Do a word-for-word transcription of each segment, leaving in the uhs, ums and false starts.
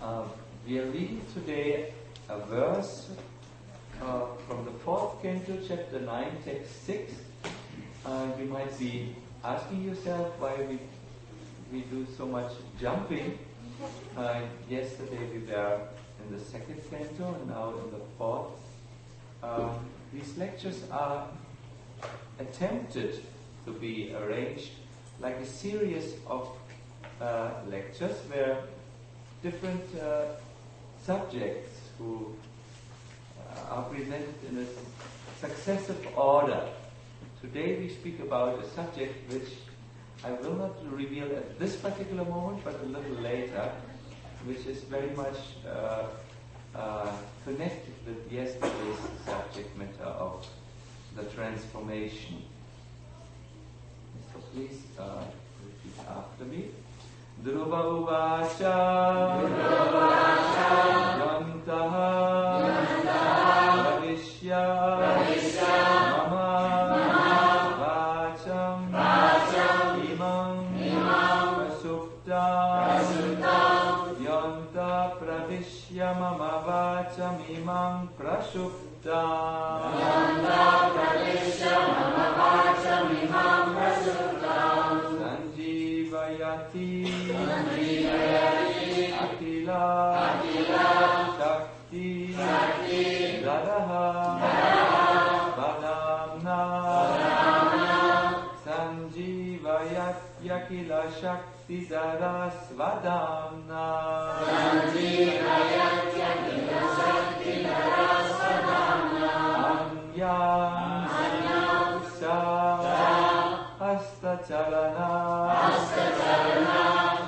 Uh, we are reading today a verse uh, from the fourth canto, chapter nine, text six. Uh, you might be asking yourself why we we do so much jumping. Uh, yesterday we were in the second canto and now in the fourth. Um, these lectures are attempted to be arranged like a series of uh, lectures where different uh, subjects who uh, are presented in a successive order. Today we speak about a subject which I will not reveal at this particular moment, but a little later, which is very much uh, uh, connected with yesterday's subject matter of the transformation. So please uh, repeat after me. Dhruva uvacha yantaha bhavishya mama vacham imam prasuptam yanta pravishya mama vacham imam prasuptam yanta pravishya mama vacham imam prasuptam sanjivayati Akila, Akila, Shakti, Shakti, Dadaha, Vadamna, Vadamna, Sanjivayat Yakila Shakti Daras Vadamna, Sanjivayat Yakila Shakti Daras Vadamna, Anyam, Anyam, Sa, Hasta Chalana, Hasta Chalana,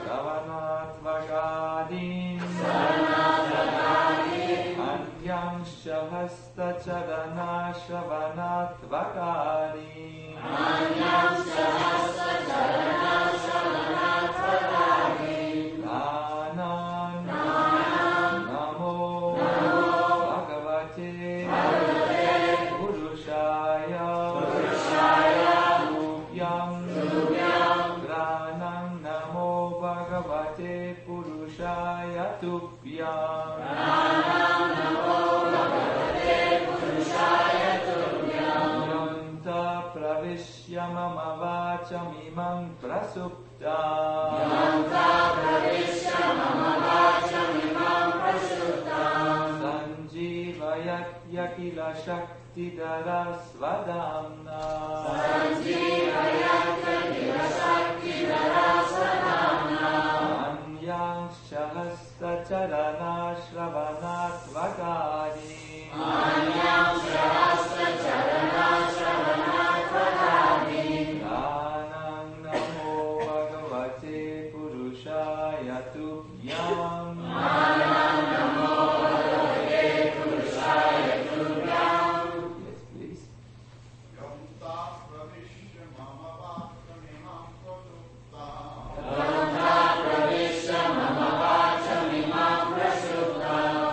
Hasta Charana Shravanat Vakari Anyam Hasta Charana Shravanat Vakari Nanan Namo Bhagavate Purushaya Purushaya Rupyam Rupyam Granam Namo Bhagavate Purushaya Tupyam Mama vacham imam prasuptam Yanta pravishya mama vacham imam prasuptam Sanjivayat yakila shakti daras vadamna Sanjivayat yakila shakti daras vadamna Anyam shahasta charana shravanat vakari Anyam shahasta charana shravanat vakari Nanang namo bhagavate purushaya tubhyam Nanang namo bhagavate purushaya tubhyam. Yes, please. Yanta pravishya mama vacham imam prasuptam Yanta pravishya mama vacham imam prasuptam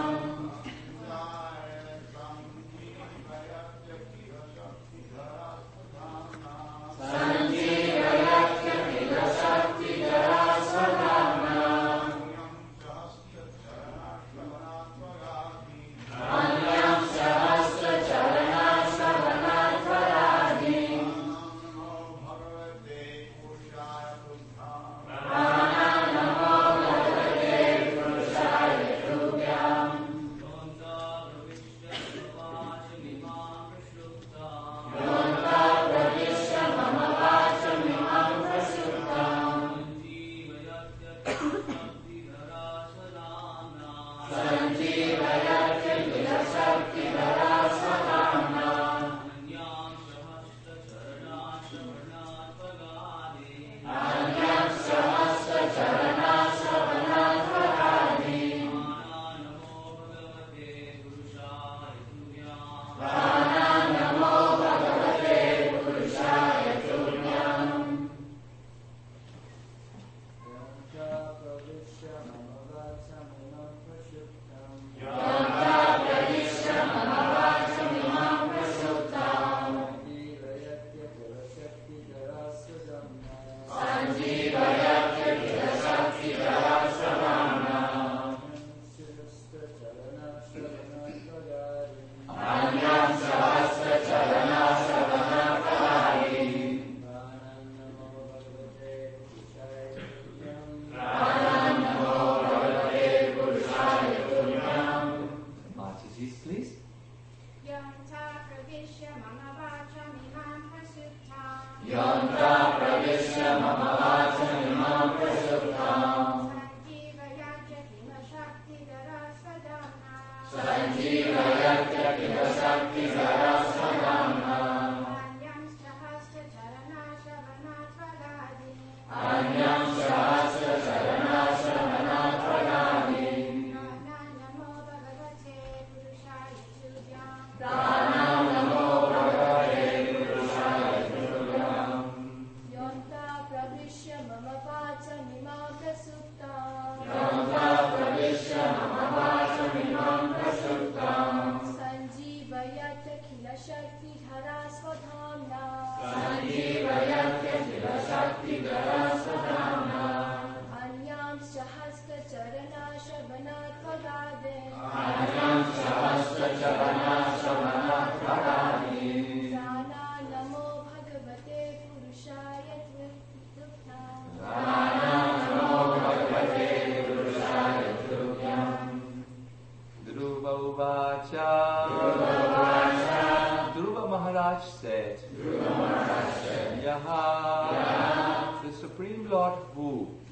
Dhruva Maharaj said, Yaha, the Supreme Lord who,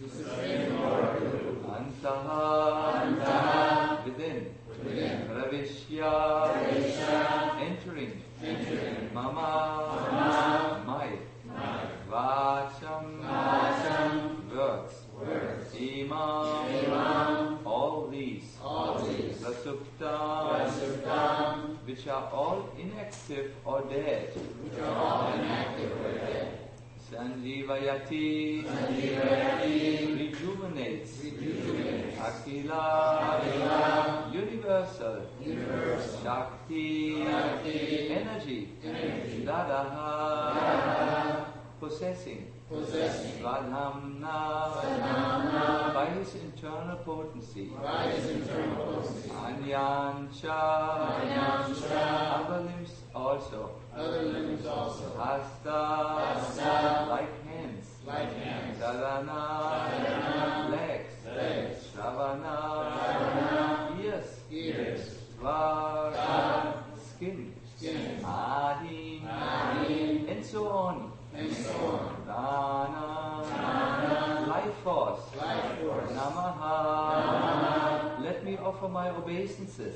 Antaha, within, Ravishya, entering, Mama, my, Vacham, words, Imam, all these, Rasuptam, which are all inactive or dead. Sanjivayati, rejuvenates. Akila, universal. Shakti, energy. Dadaha, possessing. Svadhamna, by his internal potency. Anyancha, other limbs also. Hasta, like hands. Sadhana, legs. Shravana, ears. Svar, skin. Adi, and so on. Dana, life force. Namaha, let me offer my obeisances.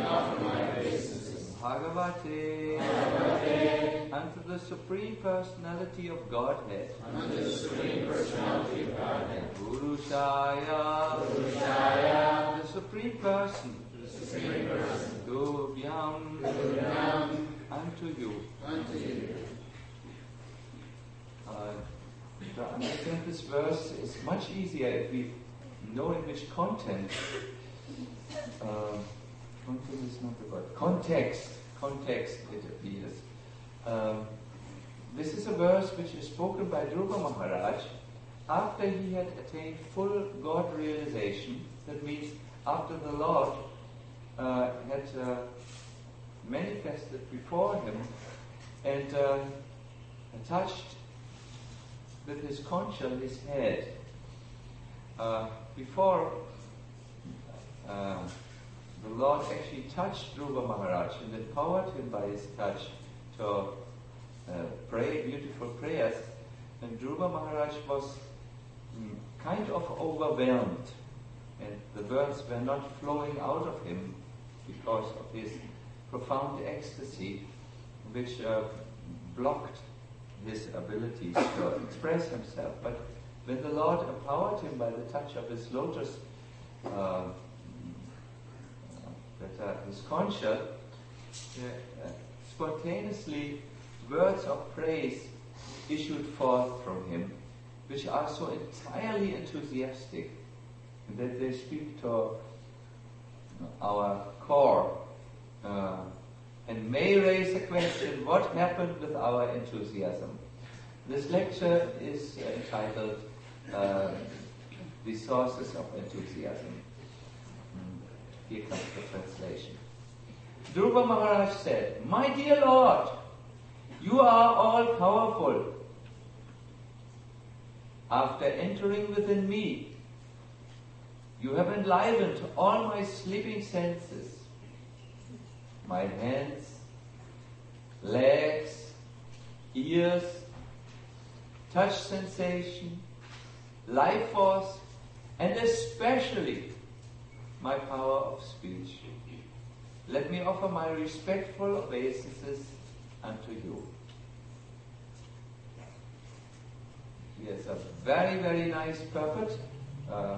Bhagavate, unto the Supreme Personality of Godhead. Purushaya, the Supreme Person. Tubhyam, unto you. Uh, to understand this verse is much easier if we know in which content. Uh, content is not the word. Context. Context it appears. Um, this is a verse which is spoken by Dhruva Maharaj after he had attained full God realization. That means after the Lord uh, had uh, manifested before him and uh, touched with his concha his head. Uh, before uh, the Lord actually touched Dhruva Maharaj and empowered him by his touch to uh, pray beautiful prayers, and Dhruva Maharaj was mm, kind of overwhelmed, and the words were not flowing out of him because of his profound ecstasy, which uh, blocked his abilities to express himself. But when the Lord empowered him by the touch of his lotus, uh, that, uh, his concha, uh, uh, spontaneously words of praise issued forth from him, which are so entirely enthusiastic, that they speak to our core, uh, and may raise a question, what happened with our enthusiasm? This lecture is entitled uh, The Sources of Enthusiasm. Here comes the translation. Dhruva Maharaj said, My dear Lord, you are all powerful. After entering within me, you have enlivened all my sleeping senses. My hands, legs, ears, touch sensation, life force, and especially my power of speech. let me offer my respectful obeisances unto you. Here's a very, very nice puppet. Uh,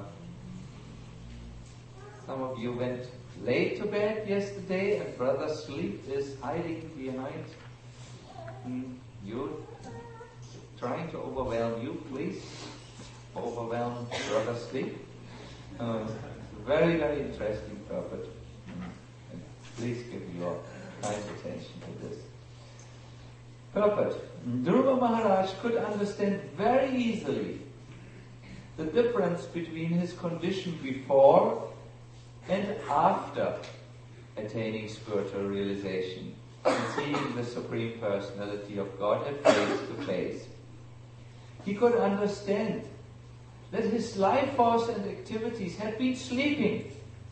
some of you went late to bed yesterday and Brother Sleep is hiding behind mm, you, trying to overwhelm you. Please overwhelm Brother Sleep. Uh, very, very interesting puppet. And please give your kind attention to this. Puppet. Dhruva Maharaj could understand very easily the difference between his condition before and after attaining spiritual realization and seeing the Supreme Personality of Godhead face to face. He could understand that his life force and activities had been sleeping.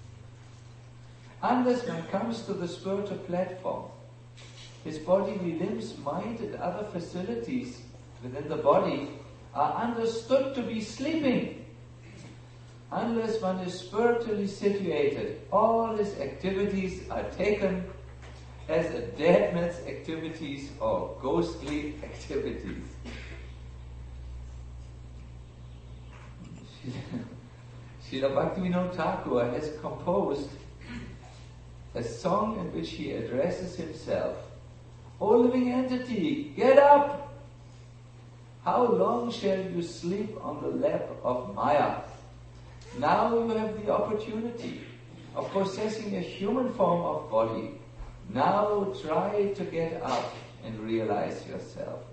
Unless one comes to the spiritual platform, his bodily limbs, mind and other facilities within the body are understood to be sleeping. Unless one is spiritually situated, all his activities are taken as a dead man's activities or ghostly activities. Srila Bhaktivinoda Thakur has composed a song in which he addresses himself. O living entity, get up! How long shall you sleep on the lap of Maya? Now you have the opportunity of possessing a human form of body. Now try to get up and realize yourself.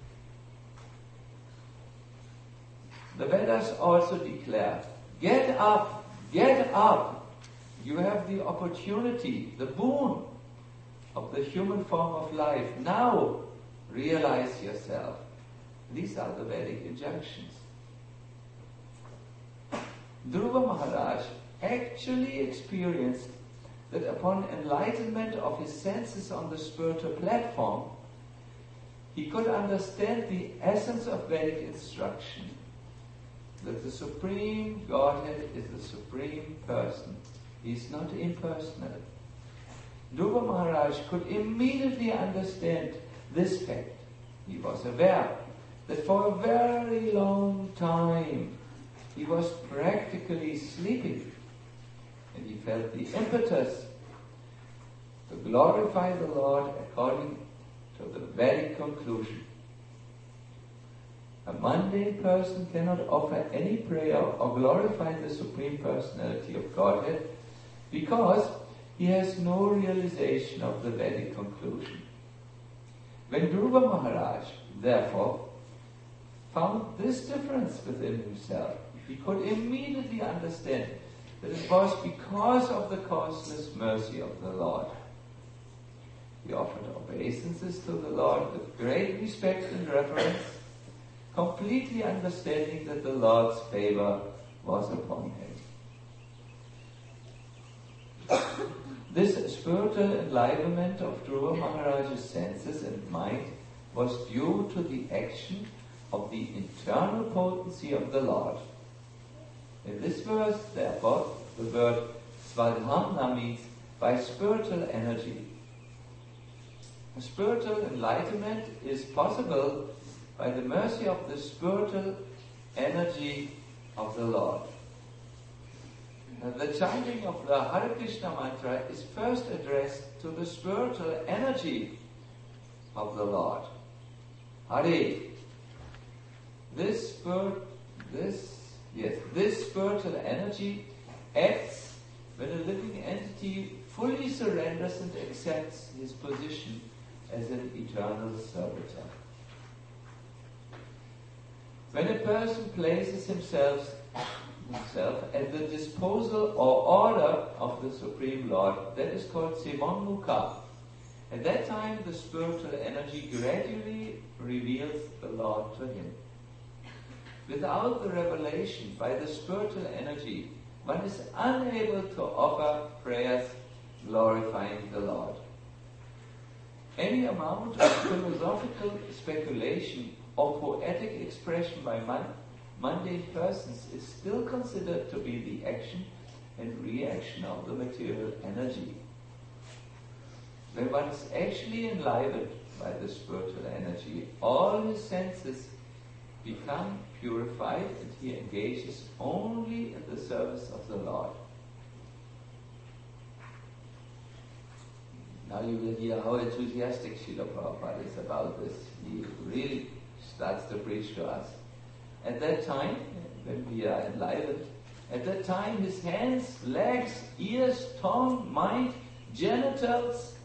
The Vedas also declare, get up, get up. You have the opportunity, the boon of the human form of life. Now realize yourself. These are the Vedic injunctions. Dhruva Maharaj actually experienced that upon enlightenment of his senses on the spiritual platform, he could understand the essence of Vedic instruction, that the Supreme Godhead is the Supreme Person. He is not impersonal. Dhruva Maharaj could immediately understand this fact. He was aware that for a very long time he was practically sleeping, and he felt the impetus to glorify the Lord according to the Vedic conclusion. A mundane person cannot offer any prayer or glorify the Supreme Personality of Godhead because he has no realization of the Vedic conclusion. When Dhruva Maharaj, therefore, found this difference within himself, he could immediately understand that it was because of the causeless mercy of the Lord. He offered obeisances to the Lord with great respect and reverence, completely understanding that the Lord's favor was upon him. This spiritual enlivenment of Dhruva Maharaj's senses and mind was due to the action of the internal potency of the Lord. In this verse, therefore, the word svadhamna means by spiritual energy. Spiritual enlightenment is possible by the mercy of the spiritual energy of the Lord. The chanting of the Hare Krishna mantra is first addressed to the spiritual energy of the Lord. Hare. This spirit, this, yes, this spiritual energy acts when a living entity fully surrenders and accepts his position as an eternal servitor. When a person places himself, himself at the disposal or order of the Supreme Lord, that is called Sevamukha. At that time, the spiritual energy gradually reveals the Lord to him. Without the revelation by the spiritual energy, one is unable to offer prayers glorifying the Lord. Any amount of philosophical speculation or poetic expression by man, mundane persons is still considered to be the action and reaction of the material energy. when one is actually enlivened by the spiritual energy, all his senses become purified and he engages only in the service of the Lord. Now you will hear how enthusiastic Srila Prabhupada is about this. He really starts to preach to us. At that time, when we are enlivened, at that time his hands, legs, ears, tongue, mind, genitals,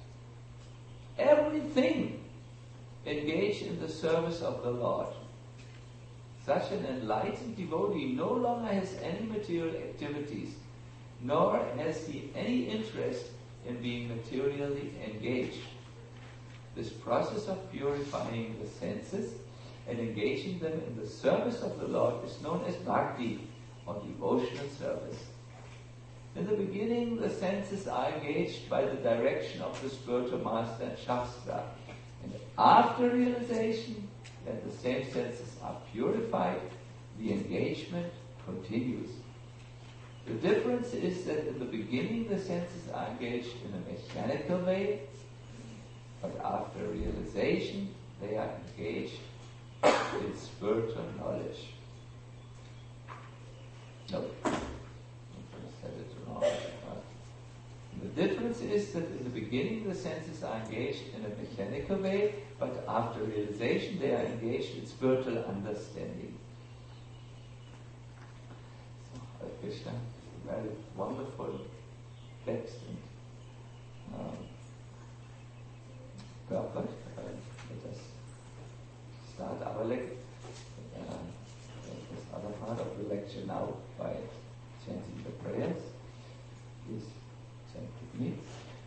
everything engage in the service of the Lord. Such an enlightened devotee no longer has any material activities, nor has he any interest in being materially engaged. This process of purifying the senses and engaging them in the service of the Lord is known as bhakti, or devotional service. In the beginning, the senses are engaged by the direction of the spiritual master and Shastra. And after realization that the same senses are purified, the engagement continues. The difference is that in the beginning the senses are engaged in a mechanical way, but after realization they are engaged in spiritual knowledge. No, I said it wrong. The difference is that in the beginning the senses are engaged in a mechanical way, but after realization they are engaged in spiritual understanding. So, Hare Krishna, very wonderful text and um, purpose. Uh, let us start our lecture, uh, this other part of the lecture now by chanting the prayers. Please chant with me.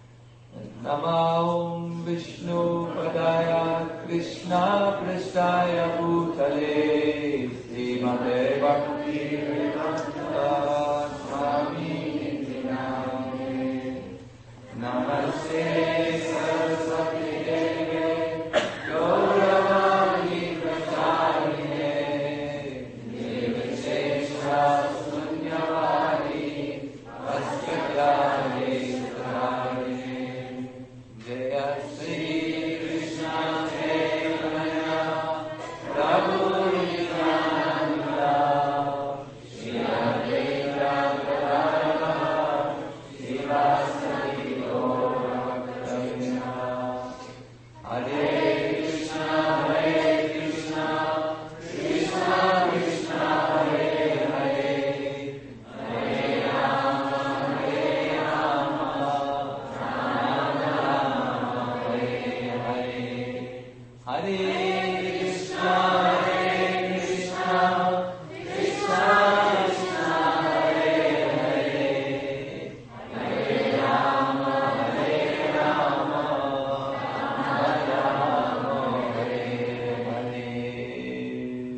Namah Vishnu Padaya Krishna Prasthaya Bhutale Srimate Bhakti Vedanta Swami Nityanande Namaste Saraswati Deve Gauravani Pracharine Nirvishesha Sunyavadi Vaskyakyade Sutarine Jaya Sri Krishna Chaitanya Prabhu Nityananda Shri Advaita Gadadhara Srivasadi Gaura Bhakta Hare Krishna Hare Krishna Krishna Krishna Hare Hare Hare Rama Hare Rama Rama Rama Hare Hare Hare Krishna Hare Krishna Krishna Krishna Hare Hare Hare Rama Hare Rama Rama Rama Hare Hare.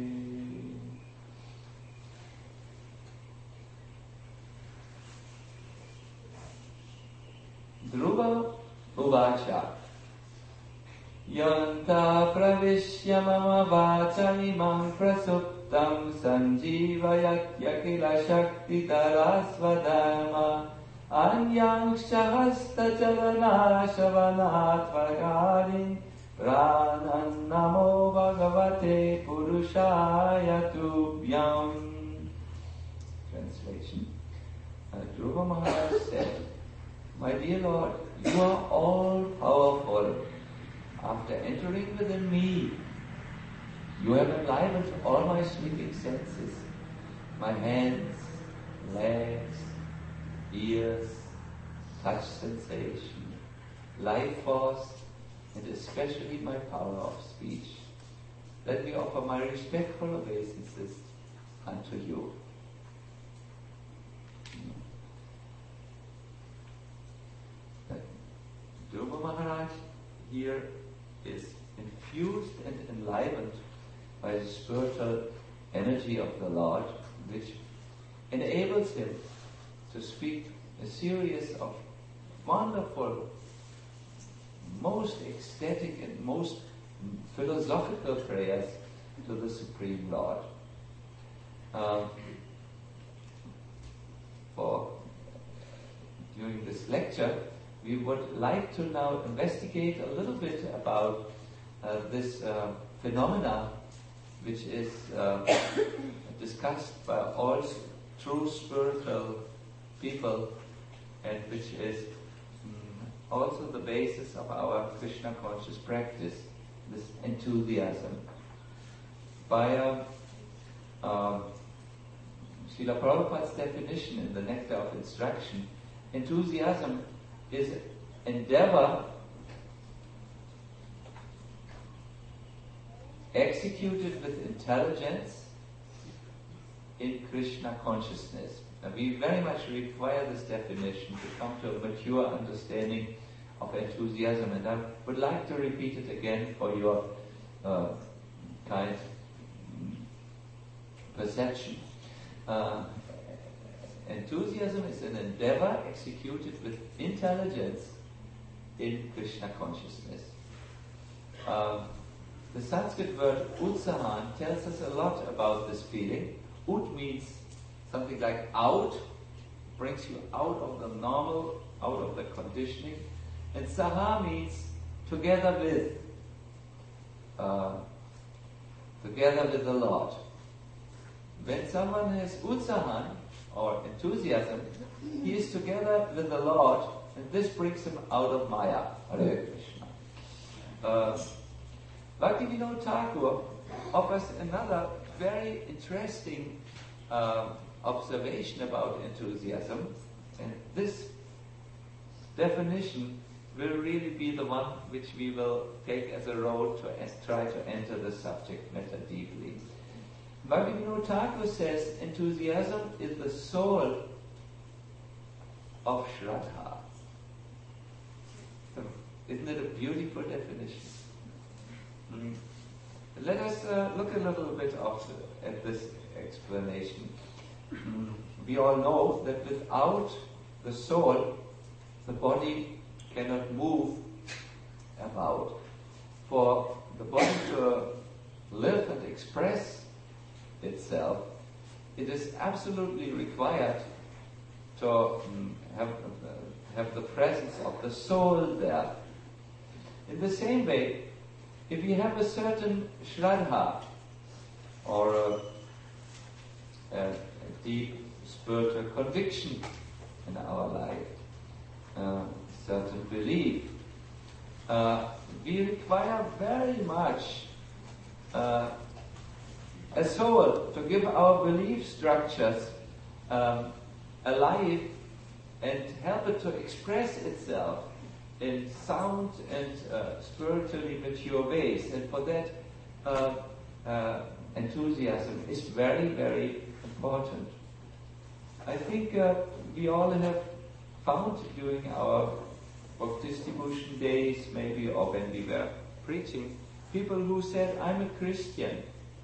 Dhruva Uvacha Yanta pravishya mama vachanimam prasuptam sanjivayat yakila shakti tarasvadharma anyang shahasta chalana shavanatvargarin pranan namo bhagavate purushaya tubhyam. Translation. Uh, Dhruva Maharaj said, "My dear Lord, you are all powerful. After entering within me, you have enlivened all my sleeping senses, my hands, legs, ears, touch sensation, life force, and especially my power of speech. Let me offer my respectful obeisances unto you." Dhruva Maharaj here is infused and enlivened by the spiritual energy of the Lord, which enables him to speak a series of wonderful, most ecstatic and most philosophical prayers to the Supreme Lord. Um, for during this lecture, we would like to now investigate a little bit about uh, this uh, phenomena, which is uh, discussed by all s- true spiritual people, and which is mm, also the basis of our Krishna conscious practice, this enthusiasm. By uh, um, Srila Prabhupada's definition in the Nectar of Instruction, enthusiasm is endeavor executed with intelligence in Krishna consciousness. And we very much require this definition to come to a mature understanding of enthusiasm, and I would like to repeat it again for your uh, kind perception. Uh, enthusiasm is an endeavor executed with intelligence in Krishna consciousness. Uh, the Sanskrit word utsahan tells us a lot about this feeling. Ut means something like out, brings you out of the normal, out of the conditioning. And saha means together with, uh, together with the Lord. When someone has utsahan, or enthusiasm, he is together with the Lord, and this brings him out of Maya. Hare Krishna. Uh, Bhaktivinoda Thakur offers another very interesting uh, observation about enthusiasm, and this definition will really be the one which we will take as a road to as, try to enter the subject matter deeply. Bhaktivinoda Thakur says enthusiasm is the soul of Shraddha. Isn't it a beautiful definition? Mm. Let us uh, look a little bit of the, at this explanation. Mm. We all know that without the soul, the body cannot move about. For the body to live and express itself, it is absolutely required to um, have, uh, have the presence of the soul there. In the same way, if you have a certain shraddha, or a, a, a deep spiritual conviction in our life, uh, certain belief, uh, we require very much uh, a soul to give our belief structures um, alive and help it to express itself in sound and uh, spiritually mature ways. And for that, uh, uh, enthusiasm is very, very important. I think uh, we all have found during our book distribution days, maybe, or when we were preaching, people who said, I'm a Christian.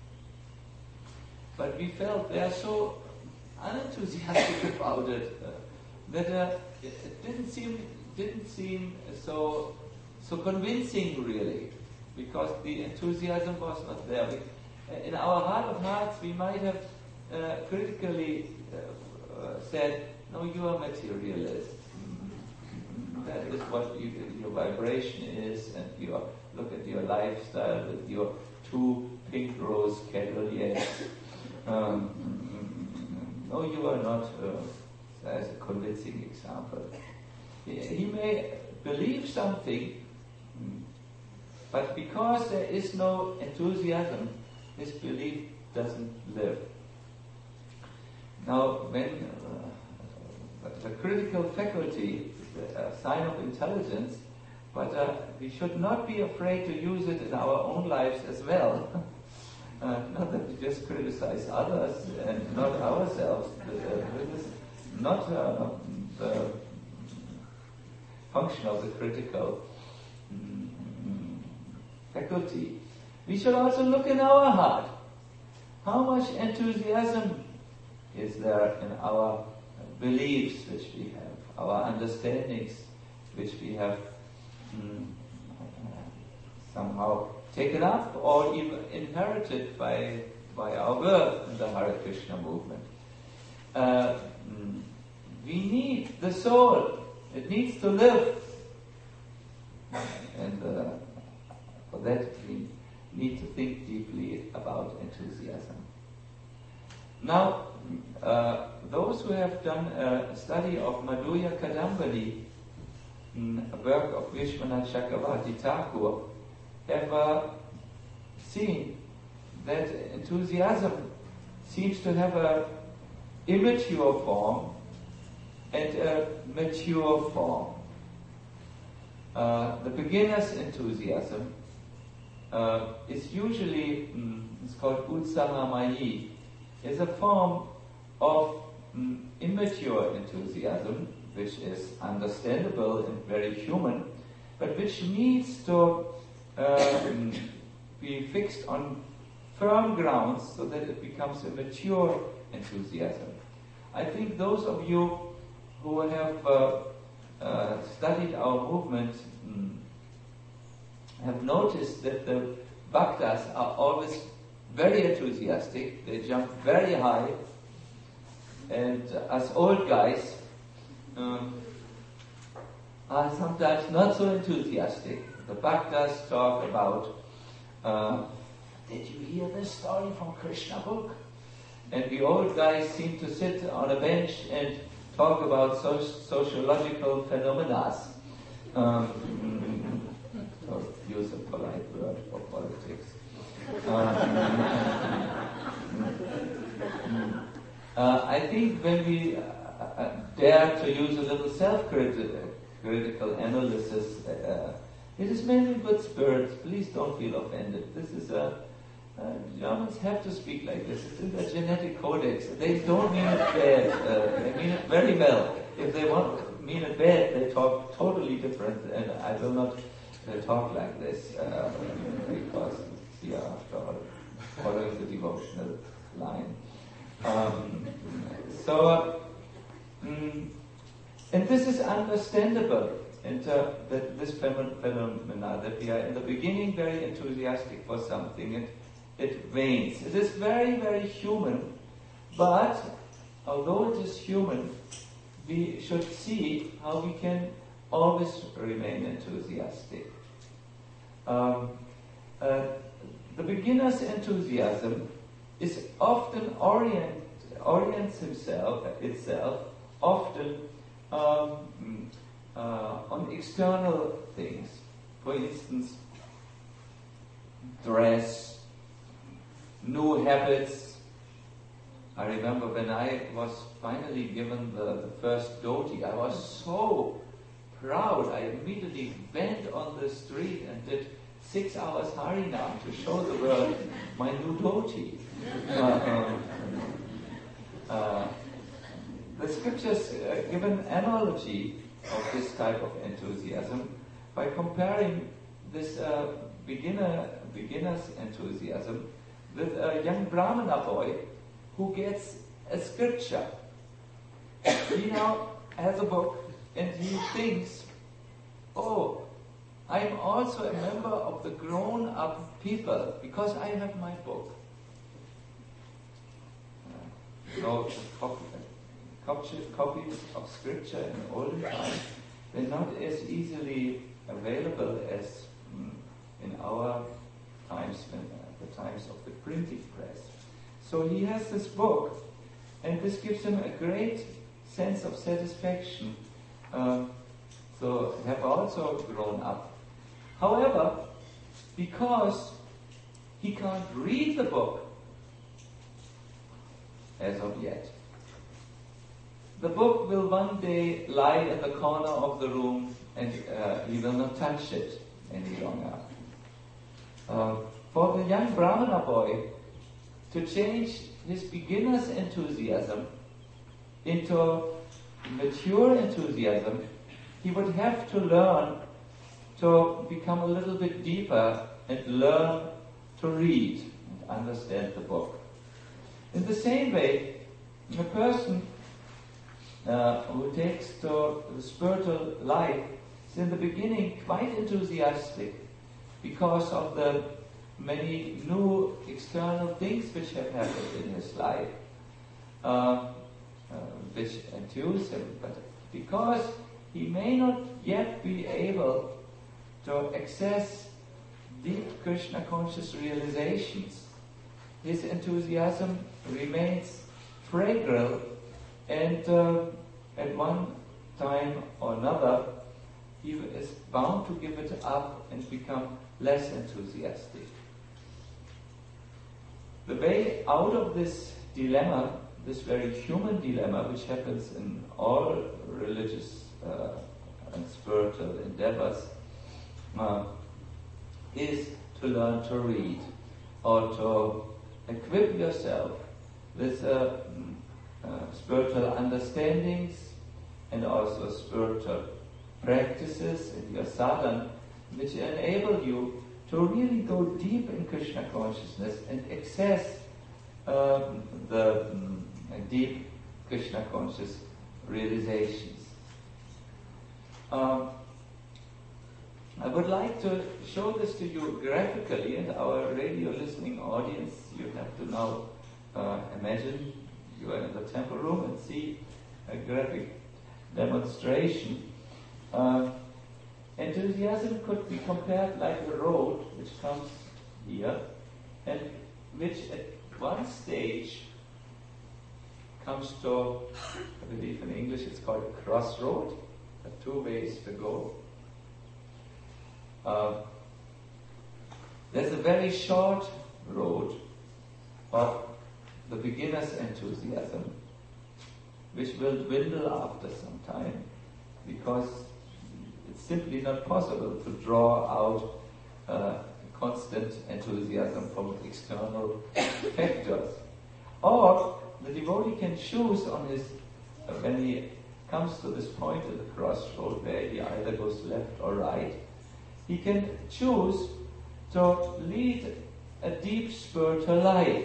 But we felt they are so unenthusiastic about it uh, that uh, it, it didn't seem didn't seem so so convincing, really, because the enthusiasm was not there. We, in our heart of hearts, we might have uh, critically uh, uh, said, "No, you are materialist. That is what you, your vibration is, and you are, look at your lifestyle with your two pink rose cavaliers. Um, no, you are not uh, as a convincing example." He may believe something, but because there is no enthusiasm, his belief doesn't live. Now, when uh, the critical faculty is a sign of intelligence, but uh, we should not be afraid to use it in our own lives as well. Uh, not that we just criticize others and not ourselves. Uh, this is not uh, the function of the critical um, faculty. We should also look in our heart. How much enthusiasm is there in our beliefs which we have, our understandings which we have um, somehow taken up or even inherited by by our birth in the Hare Krishna movement. Uh, we need the soul. It needs to live And uh, for that we need to think deeply about enthusiasm. Now, uh, those who have done a study of Madhurya Kadambali, a work of Vishwanath Chakravarti Thakur, have uh, seen that enthusiasm seems to have a immature form and a mature form. Uh, the beginner's enthusiasm uh, is usually, mm, it's called Utsahamayi, is a form of mm, immature enthusiasm, which is understandable and very human, but which needs to um, be fixed on firm grounds so that it becomes a mature enthusiasm. I think those of you who have uh, uh, studied our movement mm, have noticed that the bhaktas are always very enthusiastic, they jump very high, and us old guys um, are sometimes not so enthusiastic. The bhaktas talk about, uh, did you hear this story from Krishna book? And the old guys seem to sit on a bench and talk about so- sociological phenomena. Um, or use a polite word for politics. Um, uh, I think when we uh, dare to use a little self-critical analysis, uh, it is mainly good spirits. Please don't feel offended. This is a Uh, Germans have to speak like this. It's in their genetic codex. They don't mean it bad. Uh, they mean it very well. If they want mean it bad, they talk totally different. And I will not uh, talk like this uh, because we are, after all, following the devotional line. Um, so, mm, and this is understandable. And uh, that this phenomena that we are in the beginning very enthusiastic for something, and it wanes. It is very, very human, but although it is human, we should see how we can always remain enthusiastic. Um, uh, the beginner's enthusiasm is often orient, orients himself, itself, often um, uh, on external things. For instance, dress, new habits. I remember when I was finally given the, the first dhoti, I was so proud. I immediately went on the street and did six hours Harinam to show the world my new dhoti. Uh, um, uh, the scriptures uh, give an analogy of this type of enthusiasm by comparing this uh, beginner beginner's enthusiasm with a young Brahmana boy who gets a scripture. He now has a book and he thinks, oh, I'm also a member of the grown-up people because I have my book. Uh, so copy, copies of scripture in olden times, they're not as easily available as mm, in our times, when, uh, the times of the printing press. So he has this book, and this gives him a great sense of satisfaction. Um, so have also grown up. However, because he can't read the book as of yet, the book will one day lie in the corner of the room and uh, he will not touch it any longer. Uh, for the young Brahmana boy to change his beginner's enthusiasm into mature enthusiasm, he would have to learn to become a little bit deeper and learn to read and understand the book. In the same way, a person uh, who takes to the spiritual life is in the beginning quite enthusiastic because of the many new external things which have happened in his life, uh, uh, which enthuse him. But because he may not yet be able to access deep Krishna conscious realizations. His enthusiasm remains fragile, and uh, at one time or another he is bound to give it up and become less enthusiastic. The way out of this dilemma, this very human dilemma, which happens in all religious uh, and spiritual endeavors, uh, is to learn to read, or to equip yourself with uh, uh, spiritual understandings and also spiritual practices in your sadhana, which enable you to really go deep in Krishna consciousness and access uh, the um, deep Krishna conscious realizations. Um, I would like to show this to you graphically, and our radio listening audience, you have to now uh, imagine you are in the temple room and see a graphic demonstration. Uh, enthusiasm could be compared like a road which comes here, and which at one stage comes to, I believe in English it's called a crossroad, there are two ways to go. Uh, there's a very short road of the beginner's enthusiasm, which will dwindle after some time, because it's simply not possible to draw out uh, constant enthusiasm from external factors. Or the devotee can choose on his, uh, when he comes to this point at the crossroad where he either goes left or right, he can choose to lead a deep spiritual life.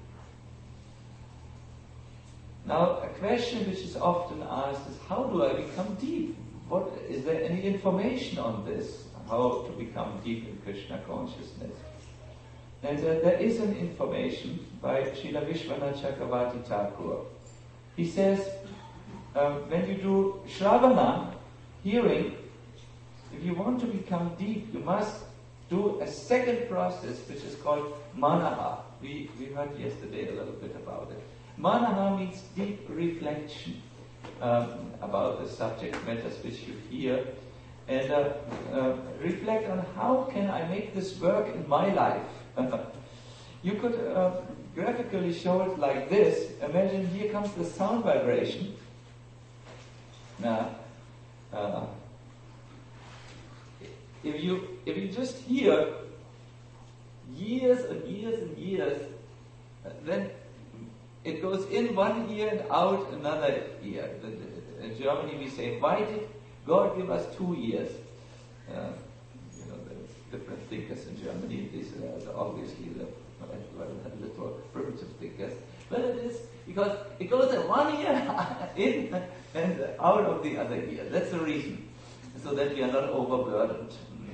Now, a question which is often asked is, how do I become deep? What, is there any information on this? How to become deep in Krishna consciousness? And uh, there is an information by Srila Vishwanath Chakravarti Thakur. He says, uh, when you do Shravana, hearing, if you want to become deep, you must do a second process which is called Manaha. We, we heard yesterday a little bit about it. Manaha means deep reflection um, about the subject matters which you hear, and uh, uh, reflect on how can I make this work in my life. You could uh, graphically show it like this. Imagine here comes the sound vibration. Now, uh, if you if you just hear years and years and years, then it goes in one ear and out another ear. In Germany we say, why did God give us two ears? Uh, you know, there's different thinkers in Germany. These are obviously the little primitive thinkers. But it is because it goes in one ear in and out of the other ear. That's the reason. So that we are not overburdened.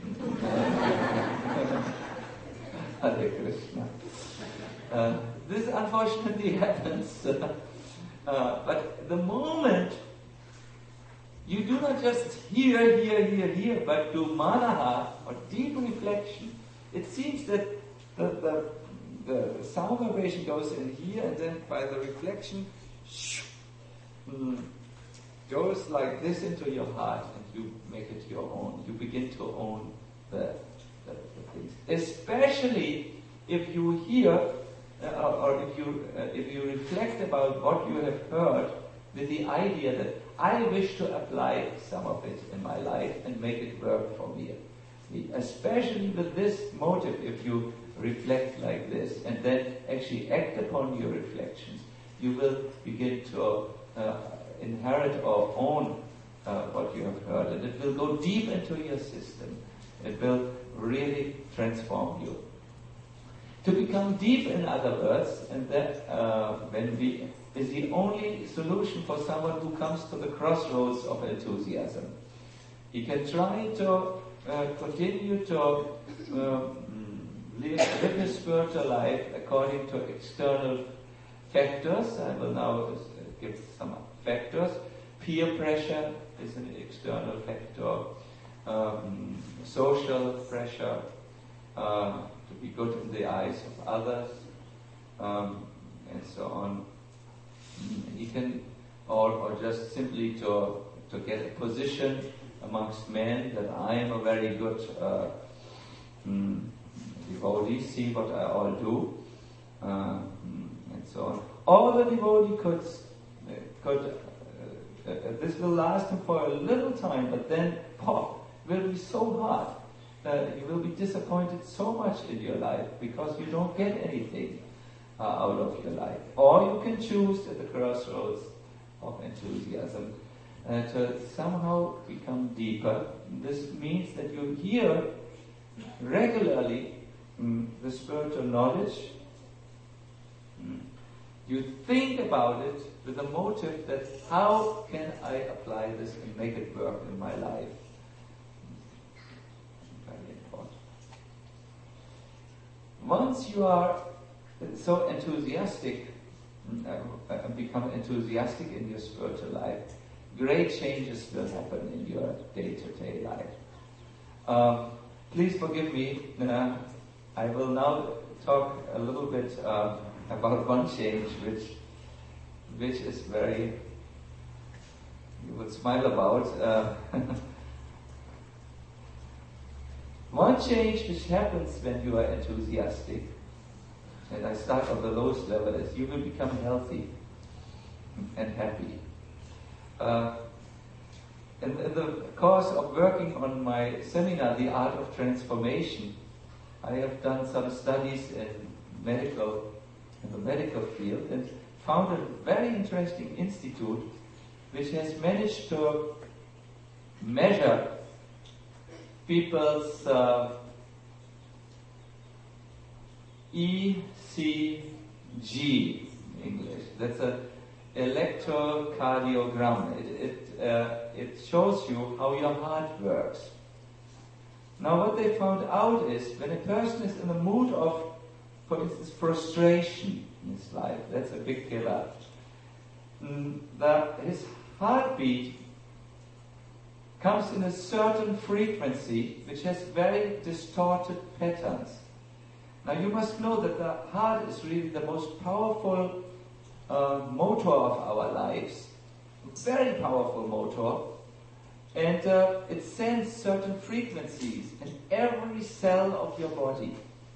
Hare Krishna. Uh, this unfortunately happens. Uh, uh, but the moment you do not just hear, hear, hear, hear, but do manaha, or deep reflection, it seems that the, the, the sound vibration goes in here, and then by the reflection, shoo, mm, goes like this into your heart, and you make it your own. You begin to own the, the, the things. Especially if you hear, uh, or if you uh, if you reflect about what you have heard with the idea that I wish to apply some of it in my life and make it work for me. Especially with this motive, if you reflect like this and then actually act upon your reflections, you will begin to uh, inherit or own uh, what you have heard, and it will go deep into your system. It will really transform you. To become deep, in other words, and that uh, when we is the only solution for someone who comes to the crossroads of enthusiasm. He can try to uh, continue to uh, live, live his spiritual life according to external factors. I will now give some factors. Peer pressure is an external factor. um, social pressure, uh, to be good in the eyes of others, um, and so on. He can, or, or just simply to to get a position amongst men that I am a very good uh, mm, devotee. See what I all do, uh, and so on. All the devotee could could. Uh, uh, this will last him for a little time, but then pop will be so hard. Uh, you will be disappointed so much in your life because you don't get anything uh, out of your life. Or you can choose at the crossroads of enthusiasm uh, to somehow become deeper. This means that you hear regularly mm, the spiritual knowledge. Mm. You think about it with a motive that how can I apply this and make it work in my life? Very important. Once you are so enthusiastic, uh, become enthusiastic in your spiritual life, great changes will happen in your day-to-day life. Uh, please forgive me. Uh, I will now talk a little bit uh, about one change which which is very, you would smile about. Uh, one change which happens when you are enthusiastic, and I start on the lowest level, is you will become healthy and happy. Uh, in, in the course of working on my seminar, The Art of Transformation, I have done some studies in medical, in the medical field, and found a very interesting institute which has managed to measure people's uh, E C G in English. That's an electrocardiogram. It, it, uh, it shows you how your heart works. Now what they found out is when a person is in a mood of, for instance, frustration in his life, that's a big killer, mm, that his heartbeat comes in a certain frequency which has very distorted patterns. Now you must know that the heart is really the most powerful uh, motor of our lives, very powerful motor, and uh, it sends certain frequencies in every cell of your body.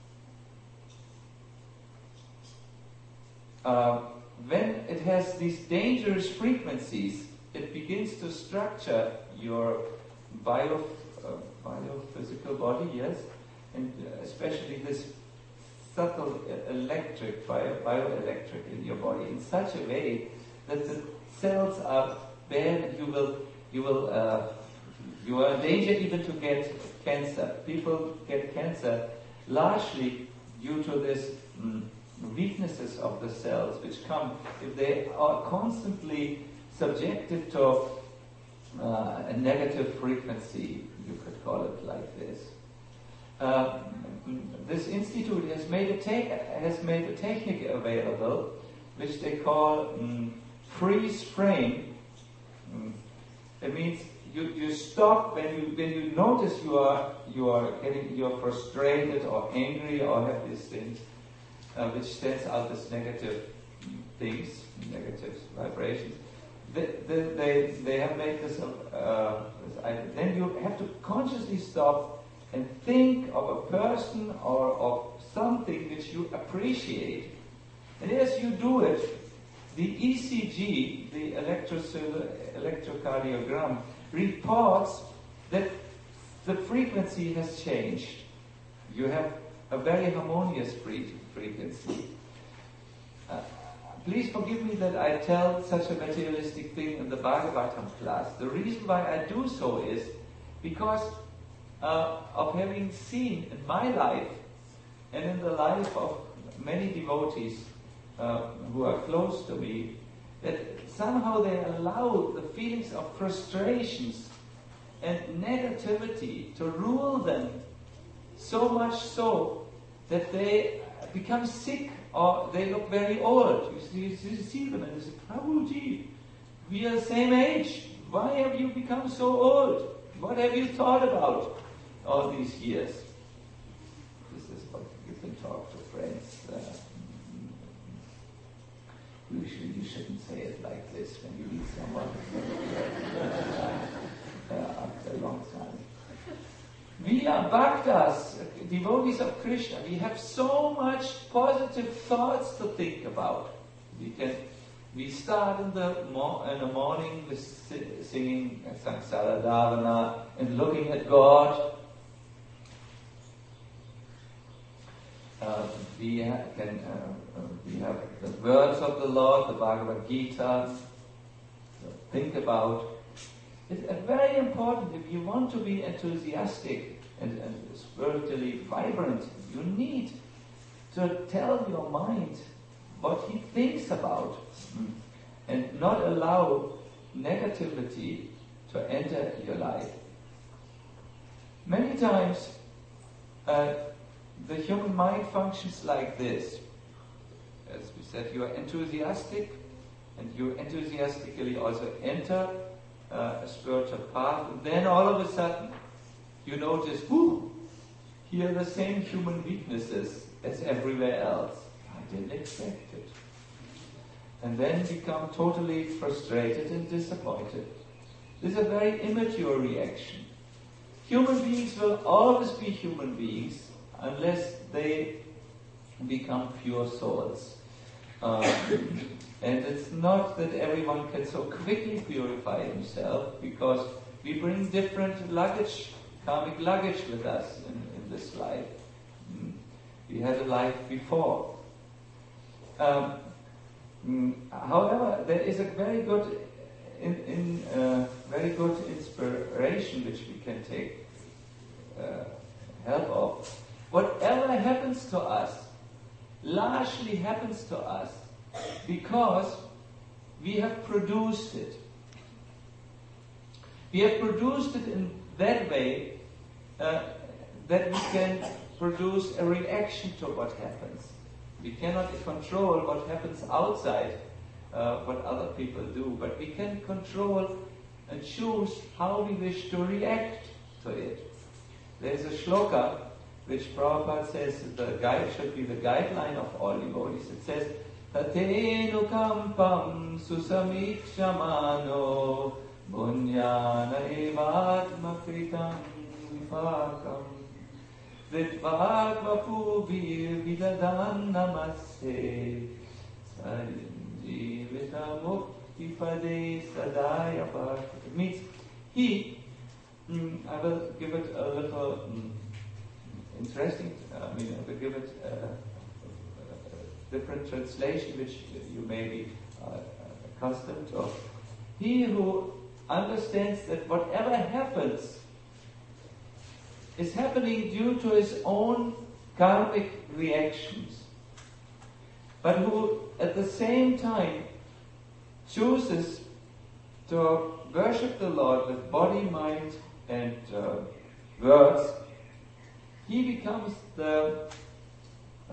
Uh, when it has these dangerous frequencies, it begins to structure your bio, uh, biophysical body, yes, and especially this subtle electric, bio, bioelectric in your body in such a way that the cells are bad and you will, you will, uh, you are in danger even to get cancer. People get cancer largely due to this mm, weaknesses of the cells which come if they are constantly subjected to uh, a negative frequency, you could call it like this. Uh, this institute has made a te- has made a technique available which they call um, freeze frame. Um, it means you, you stop when you when you notice you are you are getting you're frustrated or angry or have these things uh, which sends out this negative things, negative vibrations. They, they, they have made this, uh, this item. Then you have to consciously stop and think of a person or of something which you appreciate. And as you do it, the E C G, the electrocardiogram, reports that the frequency has changed. You have a very harmonious frequency. Uh, Please forgive me that I tell such a materialistic thing in the Bhagavatam class. The reason why I do so is because uh, of having seen in my life and in the life of many devotees uh, who are close to me, that somehow they allow the feelings of frustrations and negativity to rule them so much so that they become sick or they look very old. You see, you see them and you say, Prabhuji, we are the same age. Why have you become so old? What have you thought about all these years? This is what you can talk to friends. Uh, usually you shouldn't say it like this when you meet someone uh, after a long time. We are bhaktas, devotees of Krishna. We have so much positive thoughts to think about. We can. We start in the mo- in the morning with si- singing Samsara Dhavana and looking at God. Uh, we ha- can uh, uh, we have the words of the Lord, the Bhagavad Gita. So think about. It's uh, very important if you want to be enthusiastic and, and spiritually vibrant. You need to tell your mind what he thinks about, and not allow negativity to enter your life. Many times, uh, the human mind functions like this. As we said, you are enthusiastic, and you enthusiastically also enter uh, a spiritual path. And then all of a sudden, you notice, whoo, here are the same human weaknesses as everywhere else. I didn't expect it. And then become totally frustrated and disappointed. This is a very immature reaction. Human beings will always be human beings unless they become pure souls. Um, and it's not that everyone can so quickly purify himself, because we bring different luggage, karmic luggage with us in, in this life. Mm. We had a life before. Um, mm, however, there is a very good, in, in uh, very good inspiration which we can take uh, help of. Whatever happens to us, largely happens to us because we have produced it. We have produced it in that way uh, that we can produce a reaction to what happens. We cannot control what happens outside, uh, what other people do, but we can control and choose how we wish to react to it. There is a shloka which Prabhupada says the guide should be the guideline of all devotees. It says, Tatenu kampam susamikshamano bunyana evatma kritam vipakam vidvagvapubir vidadan namaste sanjivita mukti pade sadaya bhakti. It means he, mm, I will give it a little mm, interesting, I mean, I will give it a, a, a different translation which you may be uh, accustomed to. He who understands that whatever happens is happening due to his own karmic reactions, but who at the same time chooses to worship the Lord with body, mind and uh, words, he becomes the uh,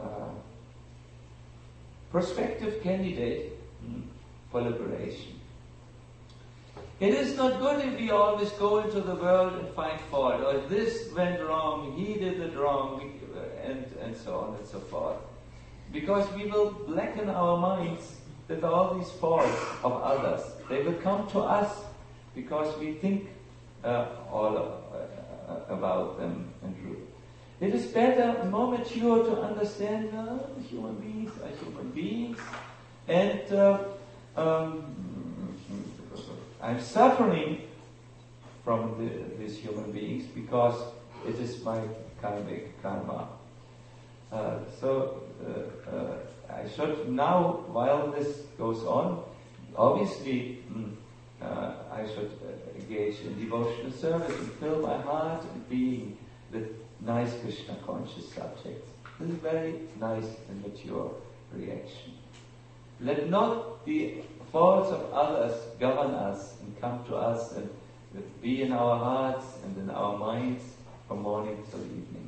prospective candidate mm, for liberation. It is not good if we always go into the world and find fault, or this went wrong, he did it wrong, and, and so on and so forth. Because we will blacken our minds with all these faults of others. They will come to us because we think uh, all uh, about them and rule. It is better, more mature, to understand uh, human beings are human beings, and uh, um, I'm suffering from the, these human beings because it is my karmic karma. Uh, so uh, uh, I should now, while this goes on, obviously mm, uh, I should uh, engage in devotional service and fill my heart and being with nice Krishna conscious subjects. This is a very nice and mature reaction. Let not the faults of others govern us and come to us and be in our hearts and in our minds from morning till evening.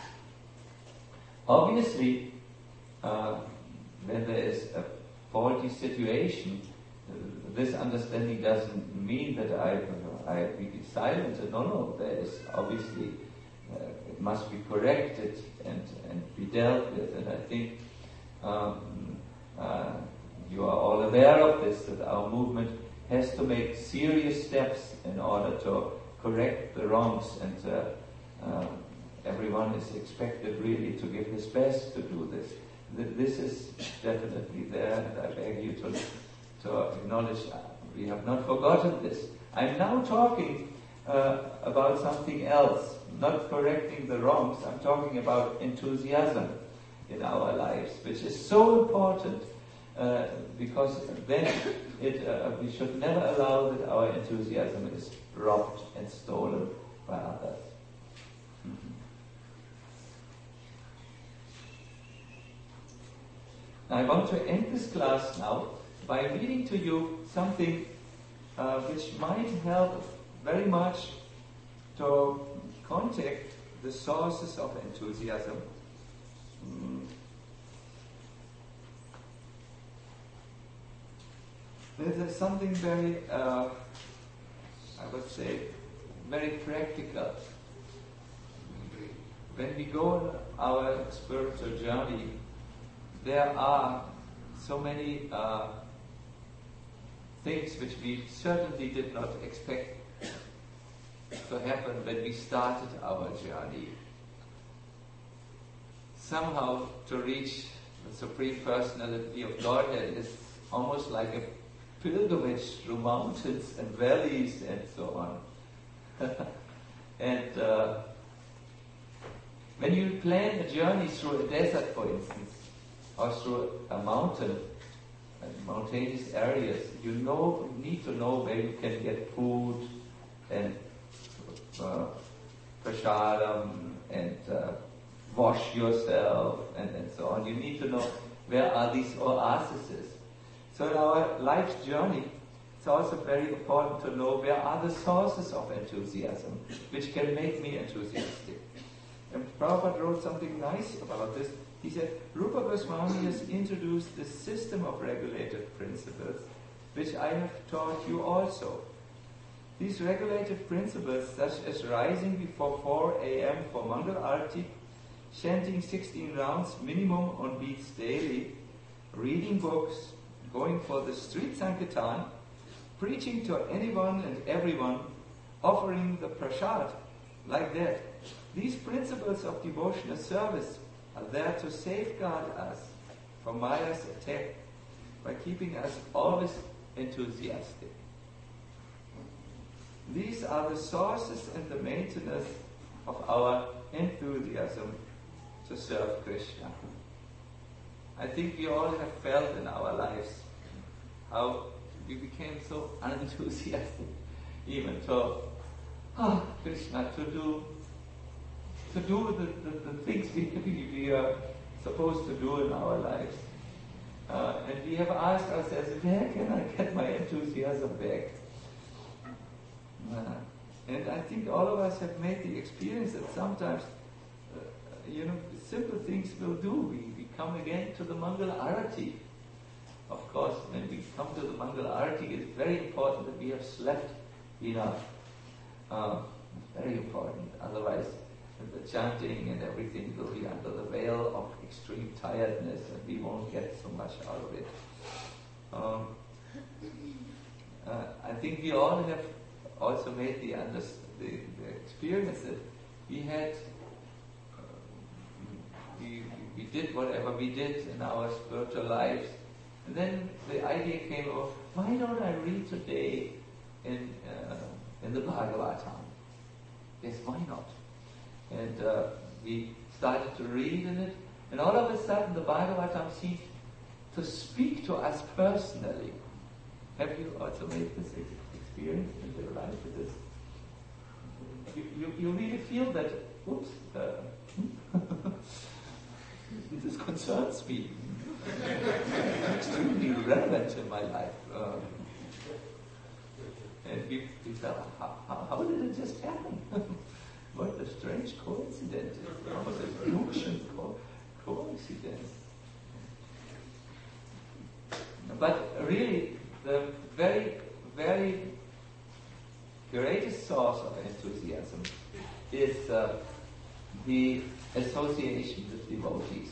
Obviously, uh, when there is a faulty situation, uh, this understanding doesn't mean that I, I we be silent. No, no, there is obviously, uh, it must be corrected and, and be dealt with. And I think um, uh, you are all aware of this, that our movement has to make serious steps in order to correct the wrongs, and uh, uh, everyone is expected really to give his best to do this. This is definitely there, and I beg you to, to acknowledge uh, we have not forgotten this. I'm now talking uh, about something else, not correcting the wrongs. I'm talking about enthusiasm in our lives, which is so important, uh, because then it, uh, we should never allow that our enthusiasm is robbed and stolen by others. Mm-hmm. I want to end this class now by reading to you something uh, which might help very much to contact the sources of enthusiasm. Mm. There's something very, uh, I would say, very practical. When we go on our spiritual journey, there are so many uh, things which we certainly did not expect to happen when we started our journey. Somehow to reach the Supreme Personality of Godhead is almost like a pilgrimage through mountains and valleys and so on. and uh, when you plan a journey through a desert, for instance, or through a mountain, mountainous areas, you know, need to know where you can get food and uh, prasadam and uh, wash yourself and, and so on. You need to know where are these oases. So in our life's journey, it's also very important to know where are the sources of enthusiasm, which can make me enthusiastic. And Prabhupada wrote something nice about this. He said, Rupa Goswami has introduced this system of regulative principles, which I have taught you also. These regulative principles, such as rising before four a.m. for Mangal Arati, chanting sixteen rounds minimum on beats daily, reading books, going for the street sankirtan, preaching to anyone and everyone, offering the prasad, like that. These principles of devotional service are there to safeguard us from Maya's attack by keeping us always enthusiastic. These are the sources and the maintenance of our enthusiasm to serve Krishna. I think we all have felt in our lives how we became so unenthusiastic even to oh, Krishna, to do to do the, the, the things we, we, we are supposed to do in our lives. Uh, and we have asked ourselves, where can I get my enthusiasm back? Uh, and I think all of us have made the experience that sometimes, uh, you know, simple things will do. We, we come again to the Mangal Arati. Of course, when we come to the Mangal Arati, it's very important that we have slept enough. Uh, very important. Otherwise, the chanting and everything will be under the veil of extreme tiredness, and we won't get so much out of it. Um, uh, I think we all have also made the, under, the, the experience that we had, uh, we, we did whatever we did in our spiritual lives, and then the idea came of, why don't I read today in uh, in the Bhagavatam? Yes, why not? And uh, we started to read in it, and all of a sudden the Bhagavatam seemed to speak to us personally. Have you also made this experience in your life with this? You, you, you really feel that, oops, uh, this concerns me. Extremely relevant in my life. Uh, and we, we felt, how, how, how did it just happen? What a strange coincidence. What a Junction co- coincidence. But really, the very, very great is uh, the association with devotees.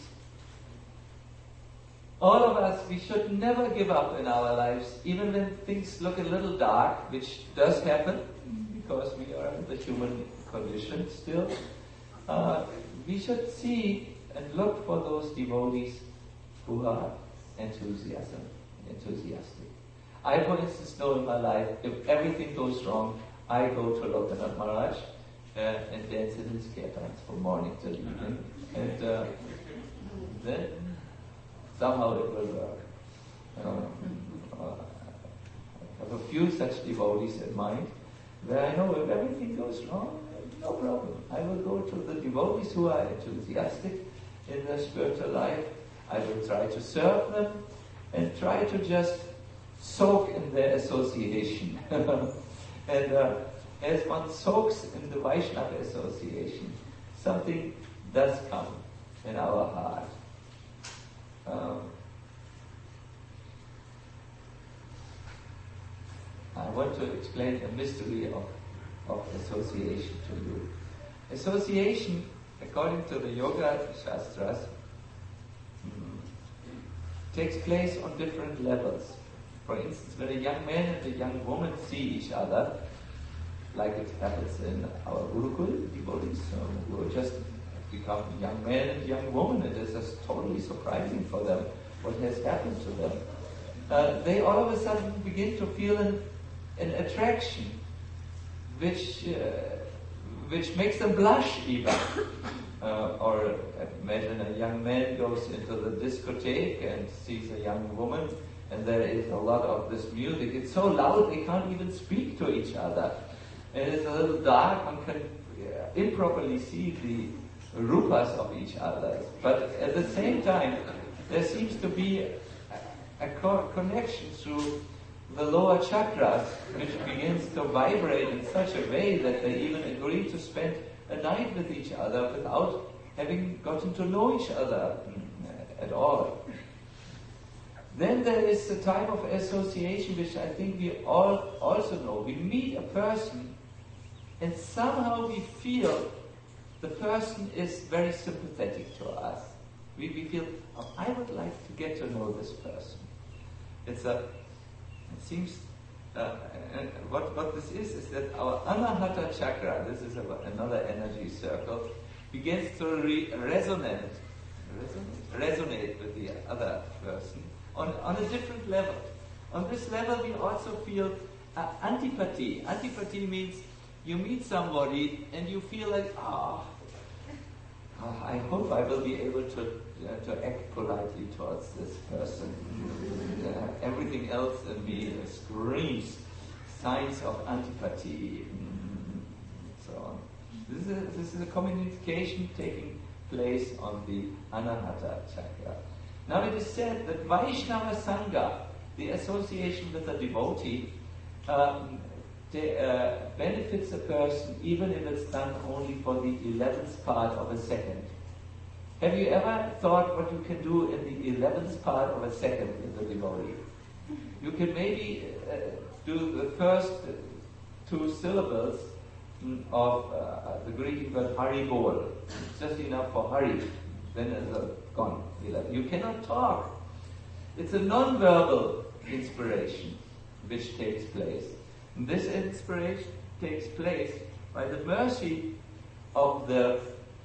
All of us, we should never give up in our lives, even when things look a little dark, which does happen, because we are in the human condition still. Uh, we should see and look for those devotees who are enthusiasm, enthusiastic. I, for instance, know in my life, if everything goes wrong, I go to Lokanath Maharaj uh, and dance in his kirtans from morning till evening. And uh, then somehow it will work. Uh, uh, I have a few such devotees in mind, where I know if everything goes wrong, no problem. I will go to the devotees who are enthusiastic in their spiritual life. I will try to serve them and try to just soak in their association. and uh, as one soaks in the Vaishnava association, something does come in our heart. Um, I want to explain the mystery of, of association to you. Association, according to the Yoga Shastras, mm, takes place on different levels. For instance, when a young man and a young woman see each other, like it happens in our Gurukul devotees, um, who just become young man and young woman, it is just totally surprising for them what has happened to them. Uh, they all of a sudden begin to feel an, an attraction which uh, which makes them blush even. Uh, or imagine a young man goes into the discotheque and sees a young woman, and there is a lot of this music. It's so loud they can't even speak to each other. And it's a little dark, one can uh, improperly see the rupas of each other. But at the same time, there seems to be a, a co- connection through the lower chakras, which begins to vibrate in such a way that they even agree to spend a night with each other without having gotten to know each other at all. Then there is a type of association which I think we all also know. We meet a person and somehow we feel the person is very sympathetic to us. We, we feel, oh, I would like to get to know this person. It's a, it seems, uh, and what, what this is, is that our Anahata chakra, this is a, another energy circle, begins to re- resonate, resonate, resonate with the other person on, on a different level. On this level we also feel uh, antipathy. Antipathy means you meet somebody and you feel like, ah, oh, oh, I hope I will be able to uh, to act politely towards this person. Uh, everything else in me screams signs of antipathy, and so on. This is a, this is a communication taking place on the Anahata chakra. Now it is said that Vaishnava Sangha, the association with a devotee, um, de, uh, benefits a person even if it's done only for the eleventh part of a second. Have you ever thought what you can do in the eleventh part of a second in the devotee? You can maybe uh, do the first two syllables of uh, the greeting word Hari Bol. It's just enough for Hari. Then it's uh, gone. You cannot talk. It's a non-verbal inspiration which takes place. And this inspiration takes place by the mercy of the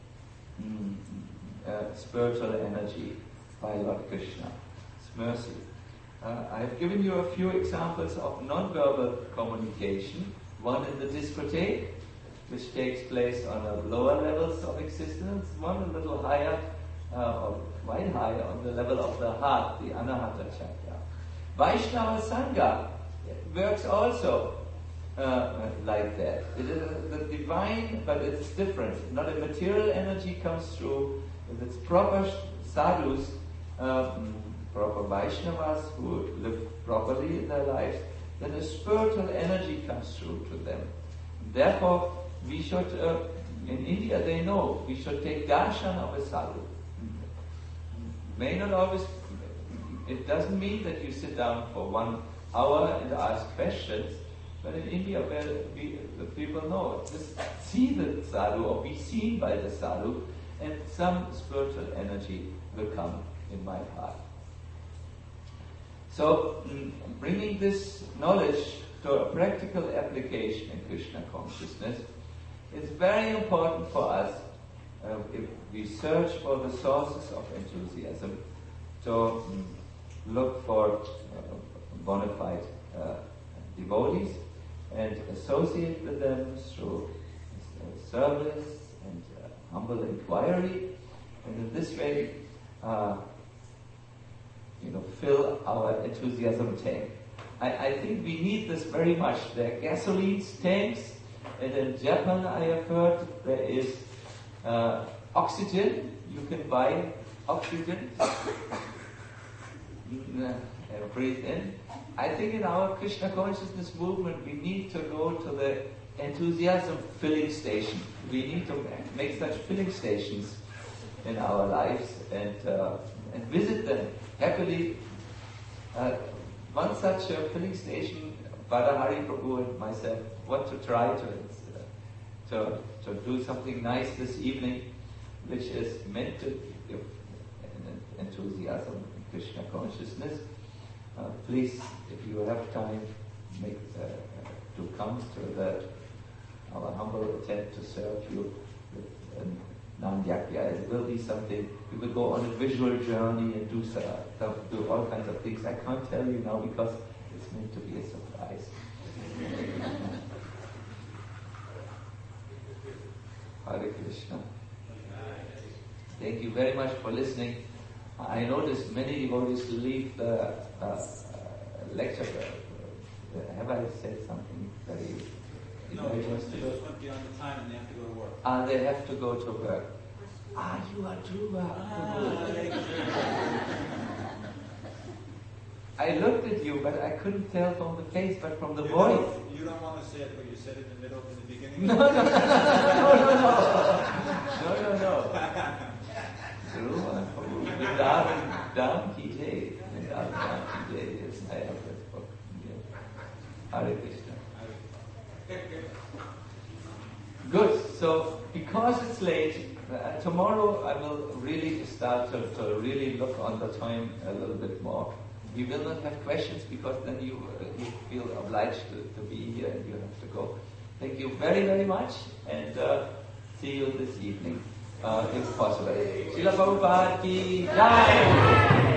mm, uh, spiritual energy by Lord Krishna. It's mercy. Uh, I have given you a few examples of non-verbal communication. One in the discotheque, which takes place on the lower levels of existence. One a little higher, uh, or quite high, on the level of the heart, the Anahata chakra. Vaishnava Sangha works also uh, like that. It is the divine, but it's different. Not a material energy comes through. If it's proper sadhus, um, proper Vaishnavas who live properly in their lives, then a spiritual energy comes through to them. Therefore, we should, uh, in India they know, we should take darshan of a sadhu. May not always, it doesn't mean that you sit down for one hour and ask questions. But in India, where we, the people know, just see the sadhu or be seen by the sadhu, and some spiritual energy will come in my heart. So, mm, bringing this knowledge to a practical application in Krishna consciousness is very important for us uh, if we search for the sources of enthusiasm, to mm, look for uh, bona fide uh, devotees and associate with them through uh, service and uh, humble inquiry, and in this way, uh, you know, fill our enthusiasm tank. I, I think we need this very much. There are gasoline tanks, and in Japan I have heard there is uh, oxygen. You can buy oxygen and breathe in. I think in our Krishna consciousness movement we need to go to the enthusiasm filling station. We need to make such filling stations in our lives and uh, and visit them happily. Uh, one such uh, filling station, Badahari Prabhu and myself want to try to, uh, to to do something nice this evening, which is meant to give an enthusiasm in Krishna consciousness. Uh, please, if you have time, make uh, to come to the our humble attempt to serve you with um, Nam-yakya. It will be something. We will go on a visual journey and do uh, do all kinds of things. I can't tell you now because it's meant to be a surprise. Hare Krishna. Thank you very much for listening. I noticed many devotees leave the uh, uh, lecture. Uh, have I said something very... No, they just went beyond the time and they have to go to work. Ah, they have to go to work. Ah, you are Dhruva. I looked at you, but I couldn't tell from the face, but from the you voice. Don't, you don't want to say it, but you said it in the middle, in the beginning. No, no, no, no, no, no, no, no. Dhruva, Vrindavan, Dham Ki Jai. Vrindavan, Dham Ki Jai. Yes, I have that book. Hare Krishna. Good. So, because it's late, uh, tomorrow I will really start to, to really look on the time a little bit more. We will not have questions because then you, uh, you feel obliged to, to be here and you have to go. Thank you very, very much, and uh, see you this evening, uh, if possible. Srila Prabhupada ki Jai!